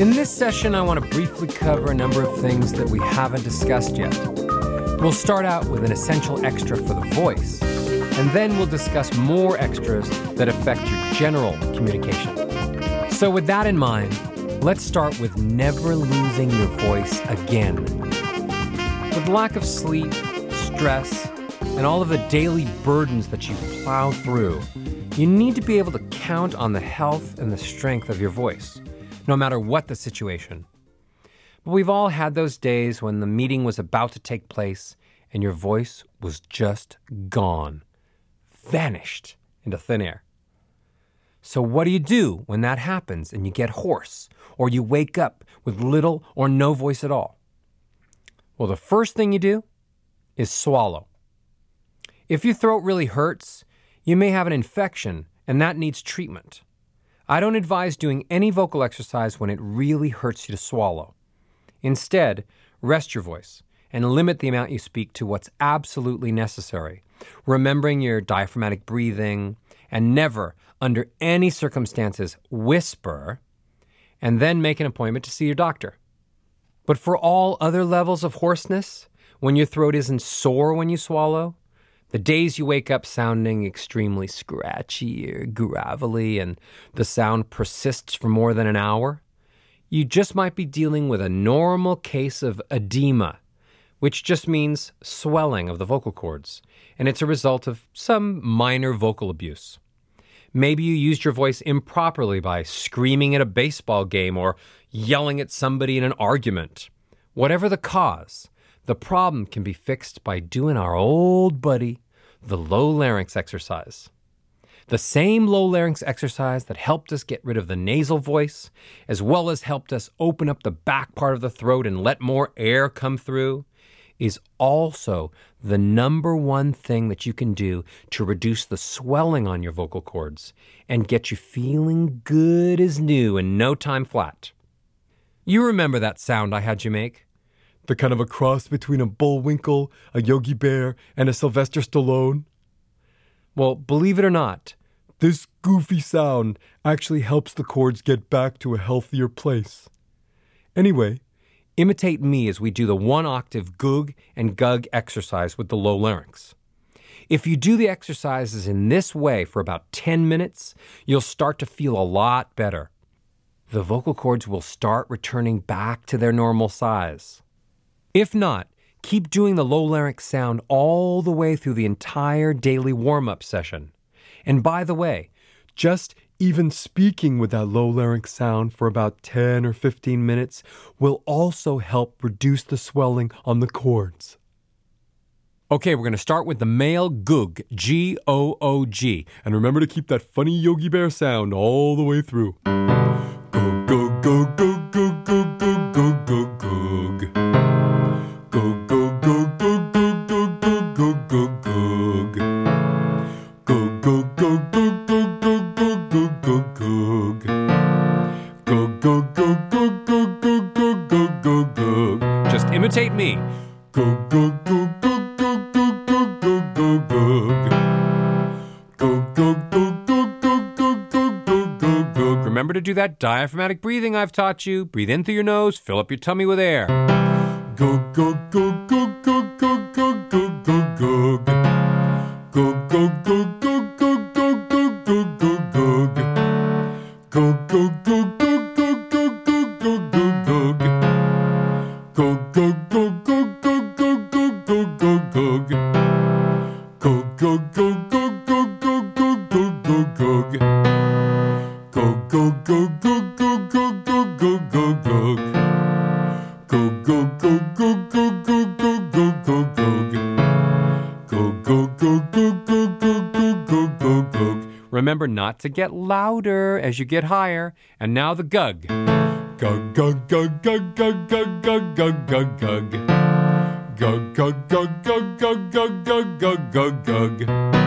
In this session, I want to briefly cover a number of things that we haven't discussed yet. We'll start out with an essential extra for the voice, and then we'll discuss more extras that affect your general communication. So with that in mind, let's start with never losing your voice again. With lack of sleep, stress, and all of the daily burdens that you plow through, you need to be able to count on the health and the strength of your voice, no matter what the situation. But we've all had those days when the meeting was about to take place and your voice was just gone, vanished into thin air. So what do you do when that happens and you get hoarse, or you wake up with little or no voice at all? Well, the first thing you do is swallow. If your throat really hurts, you may have an infection, and that needs treatment. I don't advise doing any vocal exercise when it really hurts you to swallow. Instead, rest your voice and limit the amount you speak to what's absolutely necessary, remembering your diaphragmatic breathing, and never, under any circumstances, whisper, and then make an appointment to see your doctor. But for all other levels of hoarseness, when your throat isn't sore when you swallow, the days you wake up sounding extremely scratchy or gravelly and the sound persists for more than an hour, you just might be dealing with a normal case of edema, which just means swelling of the vocal cords, and it's a result of some minor vocal abuse. Maybe you used your voice improperly by screaming at a baseball game or yelling at somebody in an argument. Whatever the cause, the problem can be fixed by doing our old buddy, the low larynx exercise. The same low larynx exercise that helped us get rid of the nasal voice, as well as helped us open up the back part of the throat and let more air come through, is also the number one thing that you can do to reduce the swelling on your vocal cords and get you feeling good as new in no time flat. You remember that sound I had you make? The kind of a cross between a Bullwinkle, a Yogi Bear, and a Sylvester Stallone? Well, believe it or not, this goofy sound actually helps the cords get back to a healthier place. Anyway, imitate me as we do the one-octave goog and gug exercise with the low larynx. If you do the exercises in this way for about 10 minutes, you'll start to feel a lot better. The vocal cords will start returning back to their normal size. If not, keep doing the low larynx sound all the way through the entire daily warm-up session. And by the way, just even speaking with that low larynx sound for about 10 or 15 minutes will also help reduce the swelling on the cords. Okay, we're going to start with the male goog, G-O-O-G. And remember to keep that funny Yogi Bear sound all the way through. Goog, goog, goog, goog, goog, goog, goog, goog, goog, goog. Goog, goog, goog, goog, goog, goog, goog, goog, goog, goog. Goog, goog, goog, goog, goog, goog, goog, goog, goog. Goog, goog, goog, goog, goog, goog, goog, goog, goog, goog. Just imitate me. Goog, goog, goog, goog, goog, goog, goog, goog, goog, goog. Goog, goog, goog, goog, goog, goog, goog, goog, goog, goog. Remember to do that diaphragmatic breathing I've taught you. Breathe in through your nose, fill up your tummy with air. Goog, goog, goog, goog, goog, goog, goog, goog, goog, goog. Goog, goog, goog, goog, goog, goog, goog, goog, goog, goog. Goog, goog, goog, goog, goog, goog, goog, goog, goog, goog. Goog, goog, goog, goog, goog, goog, goog, goog, goog, goog. Goog, goog, goog, goog, goog, goog, goog, goog, goog, goog. Goog, goog, goog, goog, goog, goog, goog, goog, goog, goog. Goog, goog, goog, goog, goog, goog, goog, goog, goog, goog. Goog, goog, goog, goog, goog, goog, goog, goog, goog, goog. Remember not to get louder as you get higher. And now the gug. Gug, gug, gug, gug, gug, gug, gug, gug, gug, gug. Gug, gug, gug, gug, gug, gug, gug, gug, gug, gug.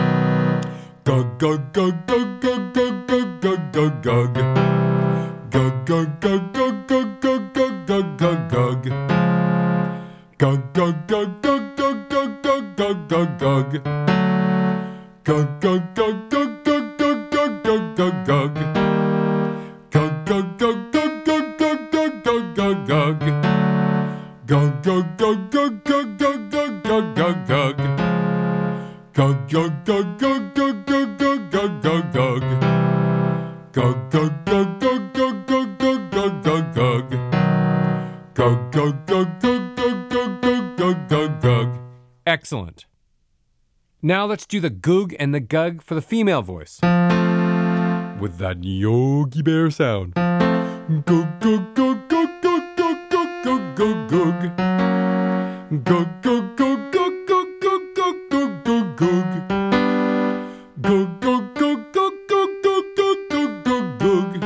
Gug, gug, gug, gug, gug, gug, gug, gug, gug, gug. Gug, gug, gug, gug, gug, gug, gug, gug, gug, gug. Gug, gug, gug, gug, gug, gug, gug, gug, gug, gug. Gug, gug, gug, gug, gug, gug, gug, gug, gug, gug. Gug, gug, gug, gug, gug, gug, Gug, gug, gug, gug, gug, gug, gug, gug, gug, gug. Gug, gug, gug, gug, gug, gug, gug, gug, gug, gug. Gug, gug, gug, gug, gug, gug, gug, gug, gug, gug. Gug, gug, gug, gug, gug, gug, gug, gug, gug, gug. Excellent. Now let's do the goog and the gug for the female voice. With that Yogi Bear sound. Gug, gug, gug, gug, gug, gug, gug, gug, gug. Gug, gug, gug, gug, gug, gug, gug, gug, gug, gug. Gug, gug, gug, gug, gug, gug, gug, gug, gug, gug.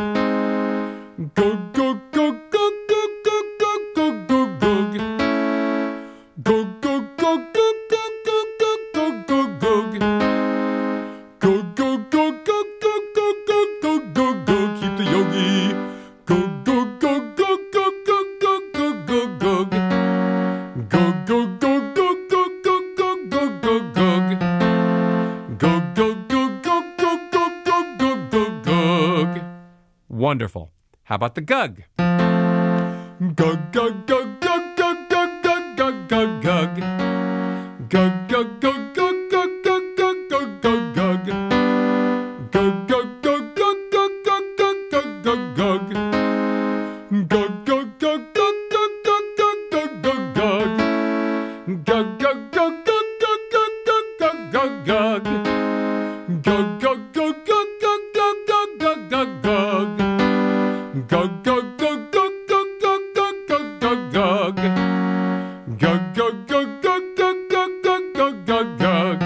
Gug, gug, gug, gug, gug, gug, gug, gug, gug, gug. Gug, gug, gug, gug, gug, gug, gug, gug, gug. Gug, gug, gug, gug, gug, gug, gug, gug, gug. Keep the yogi. Gug, gug, gug, gug, gug, gug, gug, gug, gug, gug. Gug, gug, gug, gug, gug, gug, gug, gug, gug. Gug, gug, gug, gug, gug, gug, gug, gug, gug, gug. Wonderful. How about the gug? Gug, gug, gug, gug, gug, gug, gug, gug, gug, gug. Gug, gug, gug, gug, gug, gug, gug, gug, gug, gug. Gug, gug, gug, gug, gug, gug, gug, gug, gug. Gug, gug, gug, gug, gug, gug, gug, gug, gug. Gug, gug, gug, gug, gug, gug, gug, gug, gug. Gug, gug, gug, gug, gug, gug, gug, gug, gug. Gug, gug, gug, gug, gug, gug, gug, gug, gug. Gug, gug, gug, gug, gug, gug, gug, gug, gug.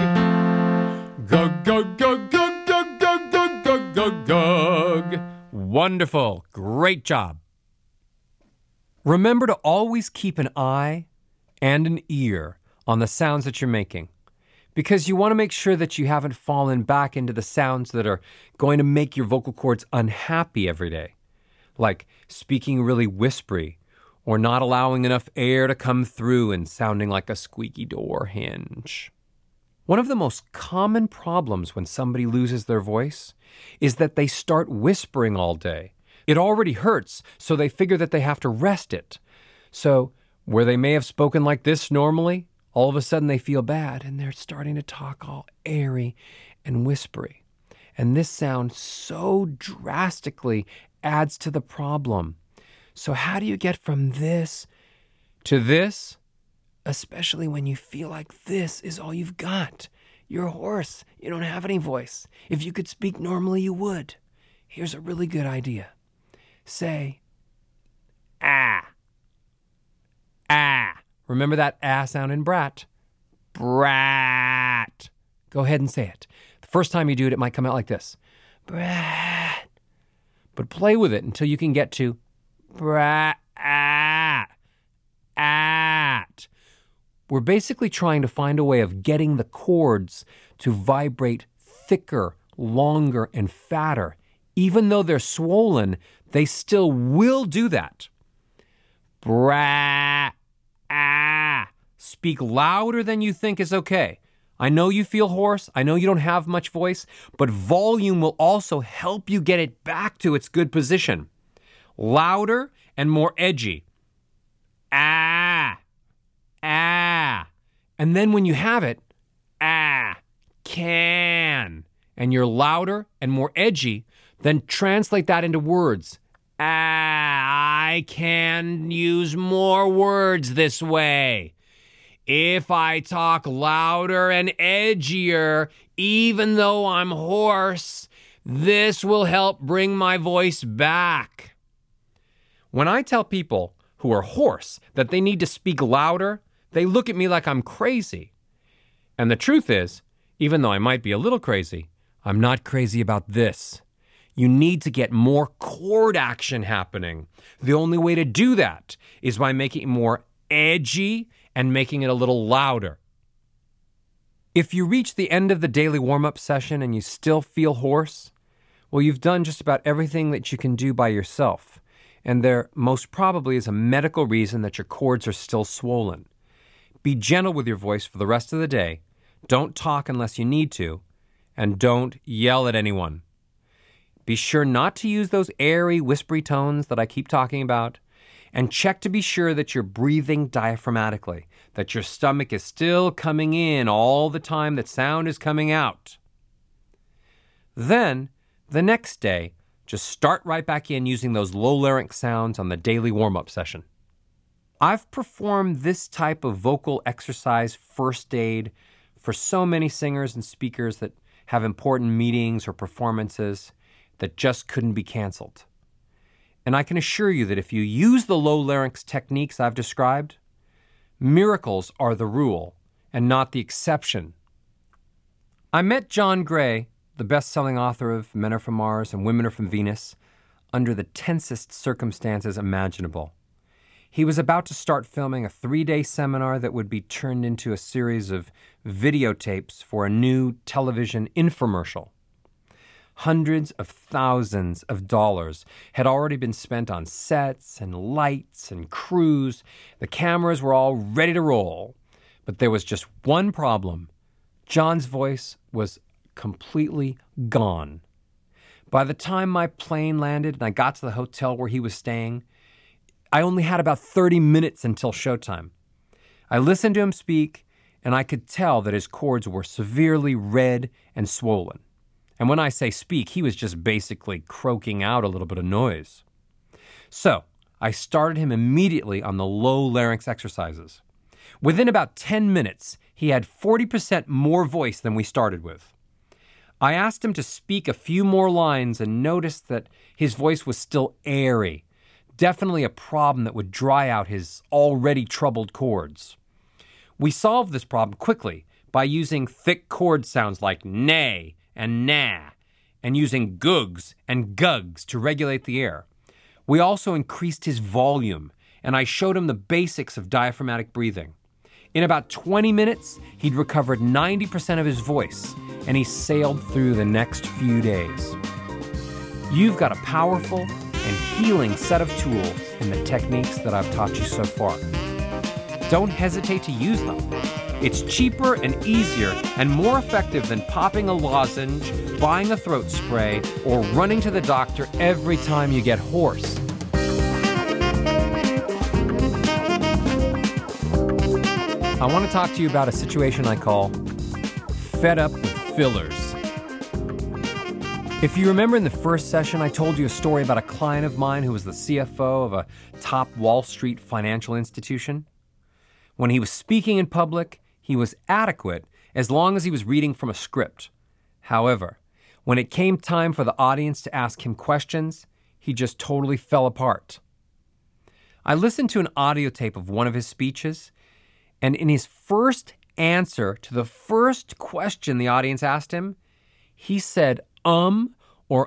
Gug, gug, gug, gug, gug, gug, gug, gug, gug. Wonderful. Great job. Remember to always keep an eye and an ear on the sounds that you're making, because you want to make sure that you haven't fallen back into the sounds that are going to make your vocal cords unhappy every day, like speaking really whispery or not allowing enough air to come through and sounding like a squeaky door hinge. One of the most common problems when somebody loses their voice is that they start whispering all day. It already hurts, so they figure that they have to rest it. So where they may have spoken like this normally, all of a sudden they feel bad and they're starting to talk all airy and whispery. And this sound so drastically adds to the problem. So how do you get from this to this? Especially when you feel like this is all you've got. You're hoarse. You don't have any voice. If you could speak normally, you would. Here's a really good idea. Say, ah. Ah. Remember that ah sound in brat? Brat. Go ahead and say it. The first time you do it, it might come out like this. Brat. But play with it until you can get to brat. At. We're basically trying to find a way of getting the chords to vibrate thicker, longer, and fatter. Even though they're swollen, they still will do that. Brat. Speak louder than you think is okay. I know you feel hoarse. I know you don't have much voice, but volume will also help you get it back to its good position. Louder and more edgy. Ah. And then when you have it, can. And you're louder and more edgy, then translate that into words. I can use more words this way. If I talk louder and edgier, even though I'm hoarse, this will help bring my voice back. When I tell people who are hoarse that they need to speak louder, they look at me like I'm crazy. And the truth is, even though I might be a little crazy, I'm not crazy about this. You need to get more chord action happening. The only way to do that is by making it more edgy and making it a little louder. If you reach the end of the daily warm-up session and you still feel hoarse, well, you've done just about everything that you can do by yourself. And there most probably is a medical reason that your cords are still swollen. Be gentle with your voice for the rest of the day. Don't talk unless you need to. And don't yell at anyone. Be sure not to use those airy, whispery tones that I keep talking about. and check to be sure that you're breathing diaphragmatically, that your stomach is still coming in all the time that sound is coming out. Then, the next day, just start right back in using those low larynx sounds on the daily warm-up session. I've performed this type of vocal exercise first aid for so many singers and speakers that have important meetings or performances that just couldn't be canceled. And I can assure you that if you use the low larynx techniques I've described, miracles are the rule and not the exception. I met John Gray, the best-selling author of Men Are From Mars and Women Are From Venus, under the tensest circumstances imaginable. He was about to start filming a 3-day seminar that would be turned into a series of videotapes for a new television infomercial. Hundreds of thousands of dollars had already been spent on sets and lights and crews. The cameras were all ready to roll. But there was just one problem. John's voice was completely gone. By the time my plane landed and I got to the hotel where he was staying, I only had about 30 minutes until showtime. I listened to him speak, and I could tell that his cords were severely red and swollen. And when I say speak, he was just basically croaking out a little bit of noise. So I started him immediately on the low larynx exercises. Within about 10 minutes, he had 40% more voice than we started with. I asked him to speak a few more lines and noticed that his voice was still airy. Definitely a problem that would dry out his already troubled cords. We solved this problem quickly by using thick chord sounds like nay and nah, and using googs and gugs to regulate the air. We also increased his volume, and I showed him the basics of diaphragmatic breathing. In about 20 minutes, he'd recovered 90% of his voice, and he sailed through the next few days. You've got a powerful and healing set of tools in the techniques that I've taught you so far. Don't hesitate to use them. It's cheaper and easier and more effective than popping a lozenge, buying a throat spray, or running to the doctor every time you get hoarse. I want to talk to you about a situation I call fed up with fillers. If you remember in the first session, I told you a story about a client of mine who was the CFO of a top Wall Street financial institution. When he was speaking in public, he was adequate as long as he was reading from a script. However, when it came time for the audience to ask him questions, he just totally fell apart. I listened to an audio tape of one of his speeches, and in his first answer to the first question the audience asked him, he said or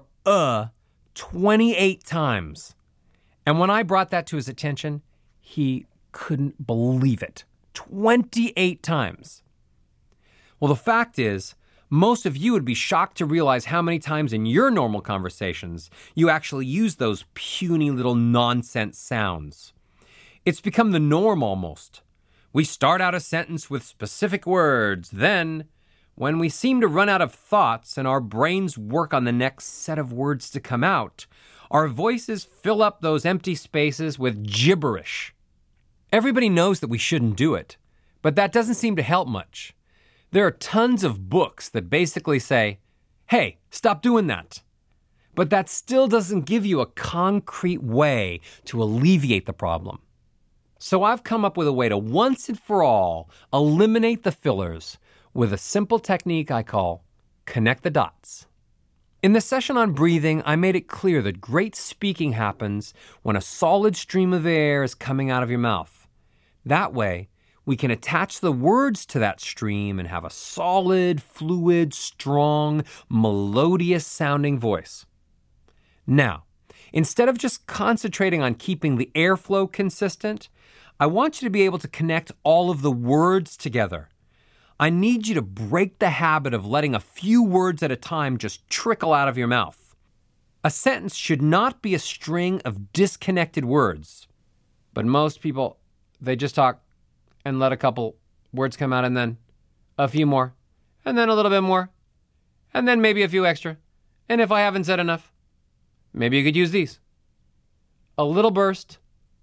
28 times. And when I brought that to his attention, he couldn't believe it. 28 times. Well, the fact is, most of you would be shocked to realize how many times in your normal conversations you actually use those puny little nonsense sounds. It's become the norm almost. We start out a sentence with specific words, then, when we seem to run out of thoughts and our brains work on the next set of words to come out, our voices fill up those empty spaces with gibberish. Everybody knows that we shouldn't do it, but that doesn't seem to help much. There are tons of books that basically say, hey, stop doing that. But that still doesn't give you a concrete way to alleviate the problem. So I've come up with a way to once and for all eliminate the fillers with a simple technique I call connect the dots. In the session on breathing, I made it clear that great speaking happens when a solid stream of air is coming out of your mouth. That way, we can attach the words to that stream and have a solid, fluid, strong, melodious-sounding voice. Now, instead of just concentrating on keeping the airflow consistent, I want you to be able to connect all of the words together. I need you to break the habit of letting a few words at a time just trickle out of your mouth. A sentence should not be a string of disconnected words. But most people, they just talk and let a couple words come out and then a few more, and then a little bit more, and then maybe a few extra. And if I haven't said enough, maybe you could use these. A little burst,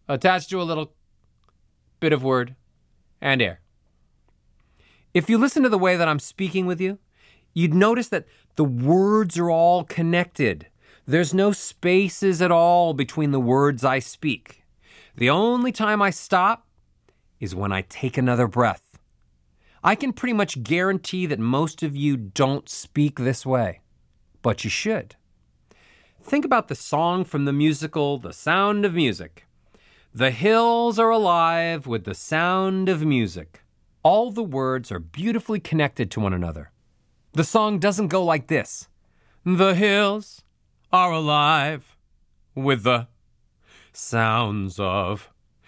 attached to a little bit of word and air. If you listen to the way that I'm speaking with you, you'd notice that the words are all connected. There's no spaces at all between the words I speak. The only time I stop is when I take another breath. I can pretty much guarantee that most of you don't speak this way, but you should. Think about the song from the musical The Sound of Music. The hills are alive with the sound of music. All the words are beautifully connected to one another. The song doesn't go like this. The hills are alive with the sounds of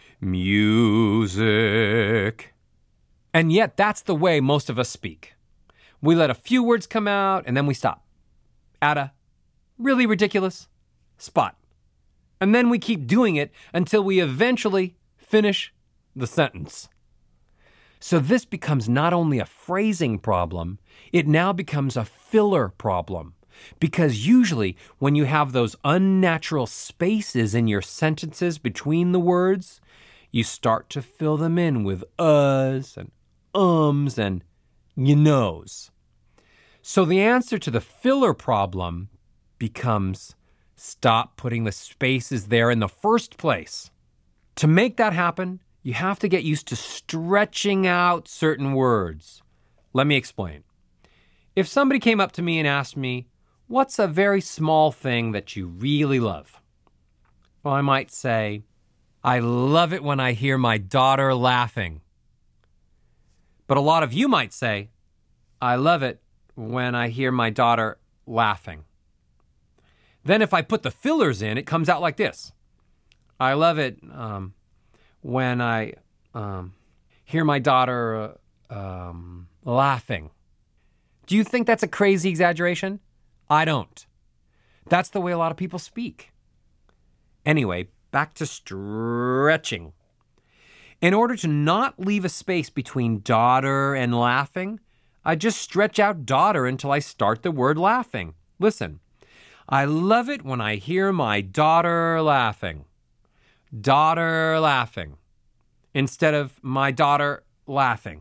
music. And yet that's the way most of us speak. We let a few words come out and then we stop at a really ridiculous spot. And then we keep doing it until we eventually finish the sentence. So this becomes not only a phrasing problem, it now becomes a filler problem. Because usually when you have those unnatural spaces in your sentences between the words, you start to fill them in with uhs and ums and you knows. So the answer to the filler problem becomes stop putting the spaces there in the first place. To make that happen, you have to get used to stretching out certain words. Let me explain. If somebody came up to me and asked me, what's a very small thing that you really love? Well, I might say, I love it when I hear my daughter laughing. But a lot of you might say, I love it when I hear my daughter laughing. Then if I put the fillers in, it comes out like this. I love it when I hear my daughter laughing. Do you think that's a crazy exaggeration? I don't. That's the way a lot of people speak. Anyway, back to stretching. In order to not leave a space between daughter and laughing, I just stretch out daughter until I start the word laughing. Listen. I love it when I hear my daughter laughing. Daughter laughing. Instead of my daughter laughing.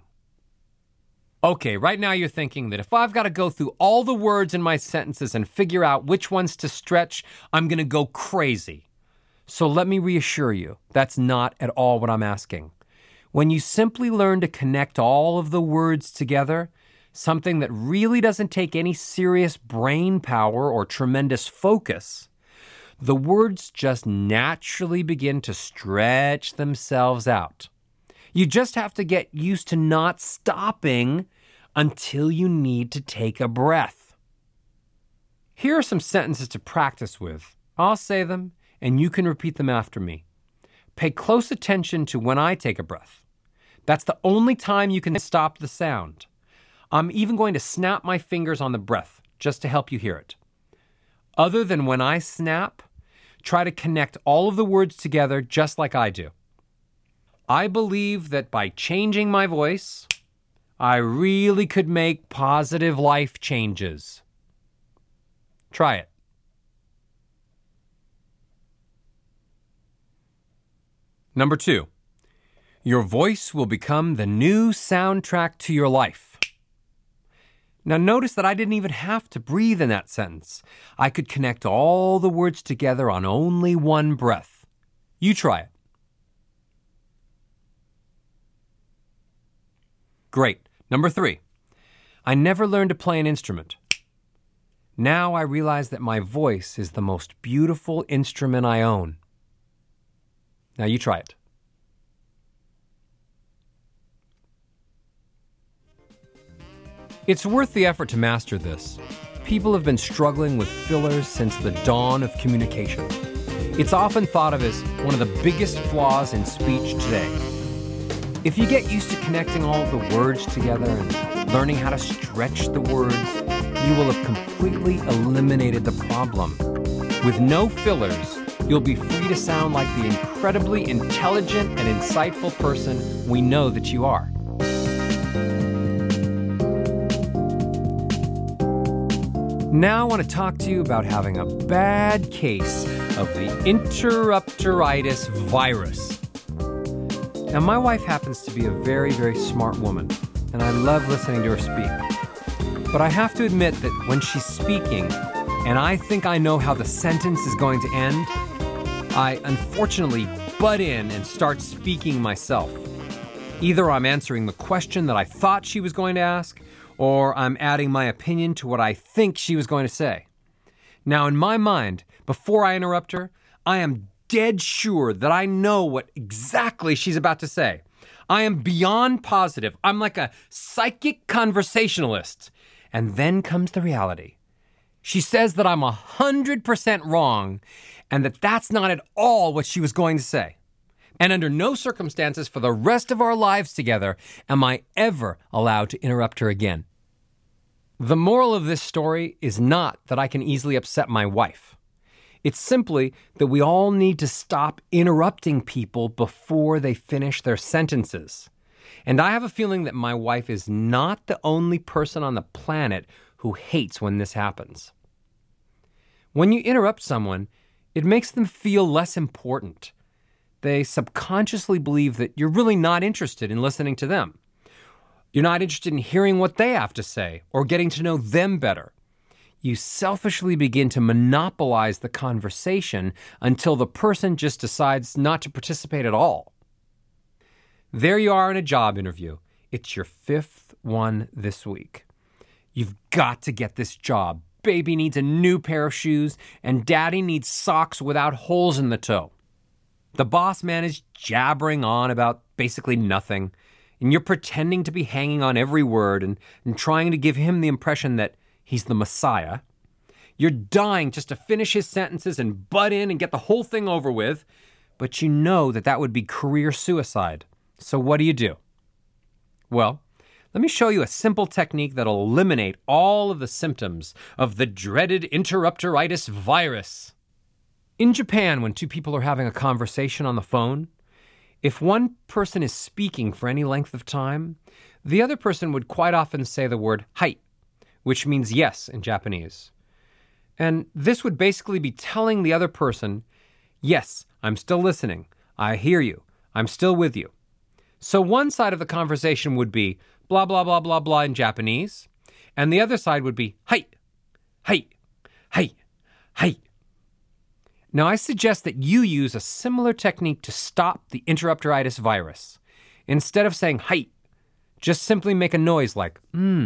Okay, right now you're thinking that if I've got to go through all the words in my sentences and figure out which ones to stretch, I'm going to go crazy. So let me reassure you, that's not at all what I'm asking. When you simply learn to connect all of the words together, something that really doesn't take any serious brain power or tremendous focus, the words just naturally begin to stretch themselves out. You just have to get used to not stopping until you need to take a breath. Here are some sentences to practice with. I'll say them, and you can repeat them after me. Pay close attention to when I take a breath. That's the only time you can stop the sound. I'm even going to snap my fingers on the breath just to help you hear it. Other than when I snap, try to connect all of the words together just like I do. I believe that by changing my voice, I really could make positive life changes. Try it. Number 2, your voice will become the new soundtrack to your life. Now notice that I didn't even have to breathe in that sentence. I could connect all the words together on only one breath. You try it. Great. Number 3, I never learned to play an instrument. Now I realize that my voice is the most beautiful instrument I own. Now you try it. It's worth the effort to master this. People have been struggling with fillers since the dawn of communication. It's often thought of as one of the biggest flaws in speech today. If you get used to connecting all the words together and learning how to stretch the words, you will have completely eliminated the problem. With no fillers, you'll be free to sound like the incredibly intelligent and insightful person we know that you are. Now I want to talk to you about having a bad case of the interrupteritis virus. Now, my wife happens to be a very, very smart woman, and I love listening to her speak. But I have to admit that when she's speaking, and I think I know how the sentence is going to end, I unfortunately butt in and start speaking myself. Either I'm answering the question that I thought she was going to ask, or I'm adding my opinion to what I think she was going to say. Now, in my mind, before I interrupt her, I am dead sure that I know what exactly she's about to say. I am beyond positive. I'm like a psychic conversationalist. And then comes the reality. She says that I'm 100% wrong and that that's not at all what she was going to say. And under no circumstances for the rest of our lives together am I ever allowed to interrupt her again. The moral of this story is not that I can easily upset my wife. It's simply that we all need to stop interrupting people before they finish their sentences. And I have a feeling that my wife is not the only person on the planet who hates when this happens. When you interrupt someone, it makes them feel less important. They subconsciously believe that you're really not interested in listening to them. You're not interested in hearing what they have to say or getting to know them better. You selfishly begin to monopolize the conversation until the person just decides not to participate at all. There you are in a job interview. It's your 5th one this week. You've got to get this job. Baby needs a new pair of shoes, and daddy needs socks without holes in the toe. The boss man is jabbering on about basically nothing, and you're pretending to be hanging on every word and trying to give him the impression that he's the Messiah. You're dying just to finish his sentences and butt in and get the whole thing over with, but you know that would be career suicide. So what do? Well, let me show you a simple technique that'll eliminate all of the symptoms of the dreaded interrupteritis virus. In Japan, when two people are having a conversation on the phone, if one person is speaking for any length of time, the other person would quite often say the word hai, which means yes in Japanese. And this would basically be telling the other person, yes, I'm still listening. I hear you. I'm still with you. So one side of the conversation would be blah, blah, blah, blah, blah in Japanese, and the other side would be hai, hai, hai, hai. Now, I suggest that you use a similar technique to stop the interrupteritis virus. Instead of saying hai, just simply make a noise like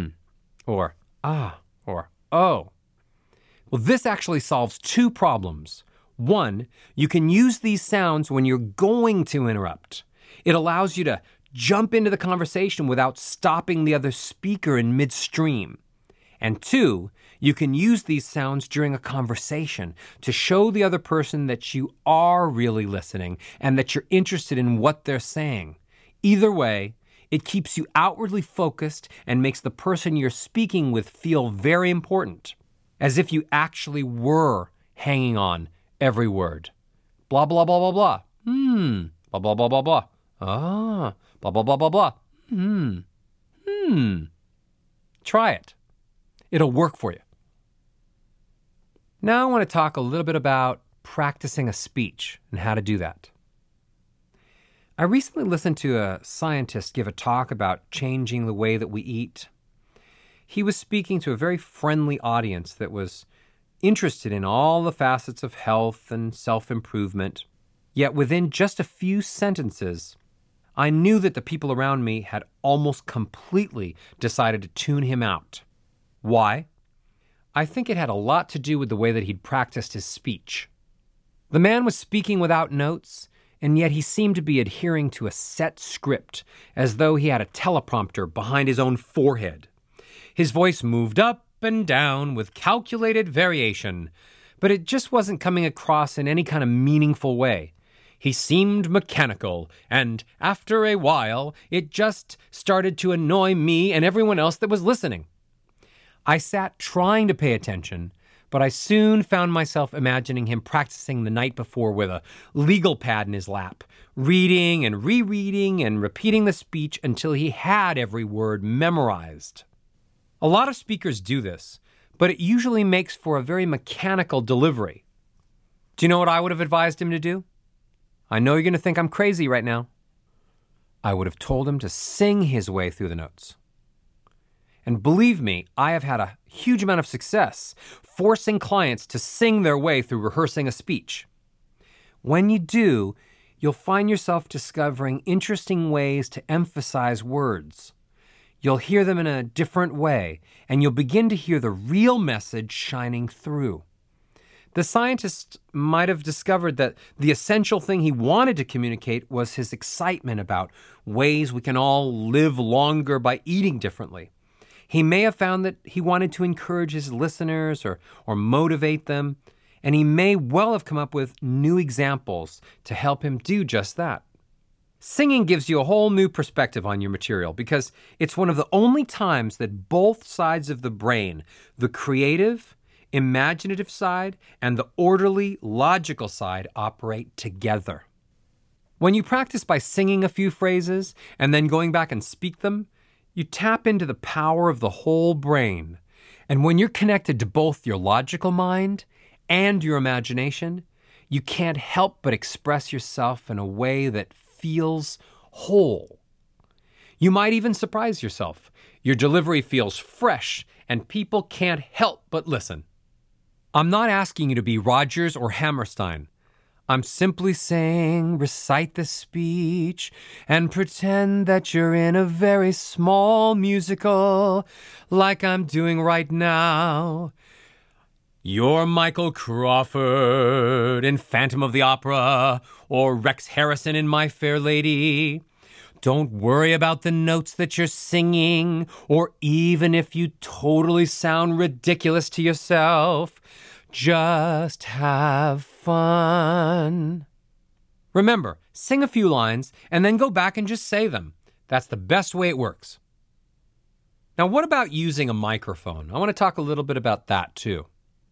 or ah, or oh. Well, this actually solves two problems. One, you can use these sounds when you're going to interrupt. It allows you to jump into the conversation without stopping the other speaker in midstream. And two, you can use these sounds during a conversation to show the other person that you are really listening and that you're interested in what they're saying. Either way, it keeps you outwardly focused and makes the person you're speaking with feel very important, as if you actually were hanging on every word. Blah, blah, blah, blah, blah. Blah, blah, blah, blah, blah. Ah, blah, blah, blah, blah, blah. Try it. It'll work for you. Now I want to talk a little bit about practicing a speech and how to do that. I recently listened to a scientist give a talk about changing the way that we eat. He was speaking to a very friendly audience that was interested in all the facets of health and self-improvement. Yet within just a few sentences, I knew that the people around me had almost completely decided to tune him out. Why? I think it had a lot to do with the way that he'd practiced his speech. The man was speaking without notes, and yet he seemed to be adhering to a set script, as though he had a teleprompter behind his own forehead. His voice moved up and down with calculated variation, but it just wasn't coming across in any kind of meaningful way. He seemed mechanical, and after a while, it just started to annoy me and everyone else that was listening. I sat trying to pay attention, but I soon found myself imagining him practicing the night before with a legal pad in his lap, reading and rereading and repeating the speech until he had every word memorized. A lot of speakers do this, but it usually makes for a very mechanical delivery. Do you know what I would have advised him to do? I know you're going to think I'm crazy right now. I would have told him to sing his way through the notes. And believe me, I have had a huge amount of success forcing clients to sing their way through rehearsing a speech. When you do, you'll find yourself discovering interesting ways to emphasize words. You'll hear them in a different way, and you'll begin to hear the real message shining through. The scientist might have discovered that the essential thing he wanted to communicate was his excitement about ways we can all live longer by eating differently. He may have found that he wanted to encourage his listeners or motivate them, and he may well have come up with new examples to help him do just that. Singing gives you a whole new perspective on your material because it's one of the only times that both sides of the brain, the creative, imaginative side, and the orderly, logical side operate together. When you practice by singing a few phrases and then going back and speak them, you tap into the power of the whole brain. And when you're connected to both your logical mind and your imagination, you can't help but express yourself in a way that feels whole. You might even surprise yourself. Your delivery feels fresh, and people can't help but listen. I'm not asking you to be Rodgers or Hammerstein. I'm simply saying recite the speech and pretend that you're in a very small musical, like I'm doing right now. You're Michael Crawford in Phantom of the Opera or Rex Harrison in My Fair Lady. Don't worry about the notes that you're singing, or even if you totally sound ridiculous to yourself. Just have fun. Remember, sing a few lines and then go back and just say them. That's the best way it works. Now, what about using a microphone? I want to talk a little bit about that too.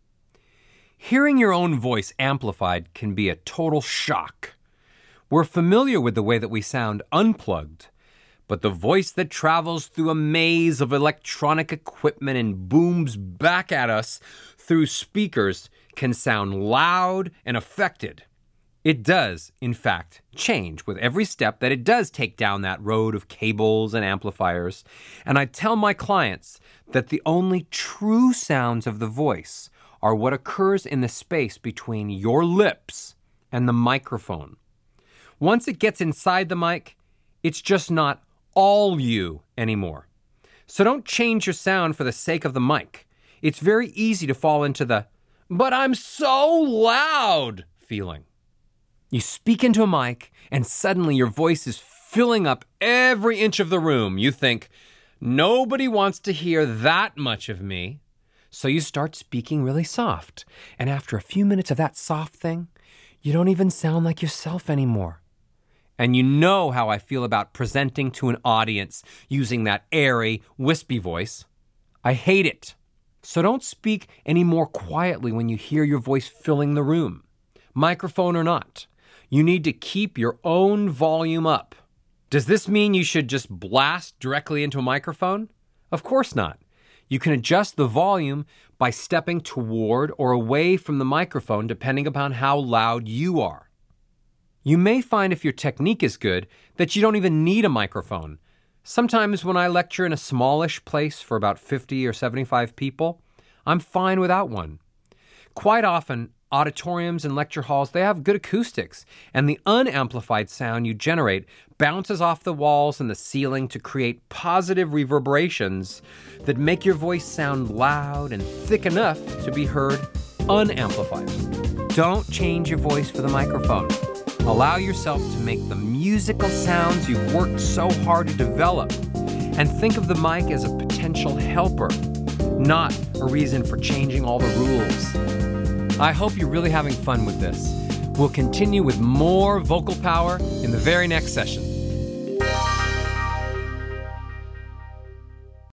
Hearing your own voice amplified can be a total shock. We're familiar with the way that we sound unplugged, but the voice that travels through a maze of electronic equipment and booms back at us through speakers can sound loud and affected. It does, in fact, change with every step that it does take down that road of cables and amplifiers. And I tell my clients that the only true sounds of the voice are what occurs in the space between your lips and the microphone. Once it gets inside the mic, it's just not all you anymore. So don't change your sound for the sake of the mic. It's very easy to fall into the, but I'm so loud feeling. You speak into a mic and suddenly your voice is filling up every inch of the room. You think, nobody wants to hear that much of me. So you start speaking really soft. And after a few minutes of that soft thing, you don't even sound like yourself anymore. And you know how I feel about presenting to an audience using that airy, wispy voice. I hate it. So don't speak any more quietly when you hear your voice filling the room. Microphone or not, you need to keep your own volume up. Does this mean you should just blast directly into a microphone? Of course not. You can adjust the volume by stepping toward or away from the microphone depending upon how loud you are. You may find if your technique is good that you don't even need a microphone. Sometimes when I lecture in a smallish place for about 50 or 75 people, I'm fine without one. Quite often, auditoriums and lecture halls, they have good acoustics, and the unamplified sound you generate bounces off the walls and the ceiling to create positive reverberations that make your voice sound loud and thick enough to be heard unamplified. Don't change your voice for the microphone. Allow yourself to make the musical sounds you've worked so hard to develop, and think of the mic as a potential helper, not a reason for changing all the rules. I hope you're really having fun with this. We'll continue with more vocal power in the very next session.